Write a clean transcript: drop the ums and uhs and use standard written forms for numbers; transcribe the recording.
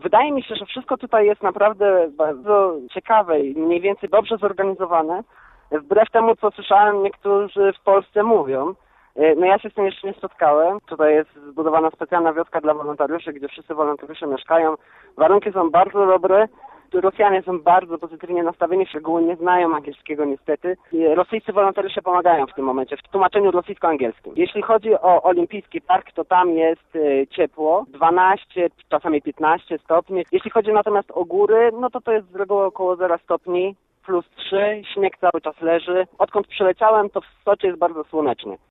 Wydaje mi się, że wszystko tutaj jest naprawdę bardzo ciekawe i mniej więcej dobrze zorganizowane, wbrew temu, co słyszałem, niektórzy w Polsce mówią. No ja się z tym jeszcze nie spotkałem. Tutaj jest zbudowana specjalna wioska dla wolontariuszy, gdzie wszyscy wolontariusze mieszkają. Warunki są bardzo dobre. Rosjanie są bardzo pozytywnie nastawieni, szczególnie nie znają angielskiego niestety. Rosyjscy wolontariusze pomagają w tym momencie w tłumaczeniu rosyjsko-angielskim. Jeśli chodzi o Olimpijski Park, to tam jest ciepło, 12, czasami 15 stopni. Jeśli chodzi natomiast o góry, no to jest z reguły około 0 stopni, +3, śnieg cały czas leży. Odkąd przyleciałem, to w Soczy jest bardzo słonecznie.